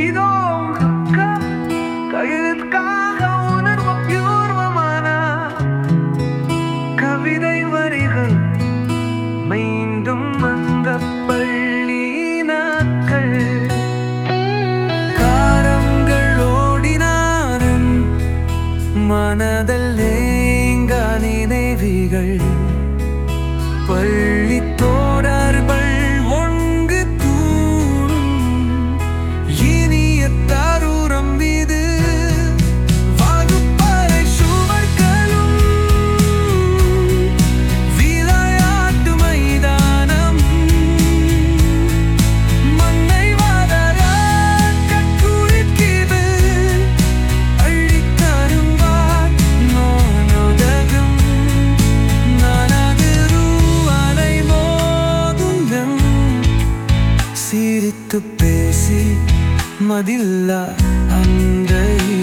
இதோ கையெழுத்தாக உணர்வூர்வமான கவிதை வரிகள் மீண்டும் அந்த பள்ளி நாட்கள் காரங்கள் ஓடினாரும் மனதில் ஏங்க நினைவுகள் பள்ளி தோழர்கள் ஒன்று தூணும் இனிய தருணம் இது. வகுப்பறை சுவர்களும் விளையாட்டு மைதானம் மண்ணை வளர கற்றுழிக்கிறது அழித்தரும் நோனோதகும் நனதிருவலை மோதும் சிரித்து பேசி மதில்லா அந்த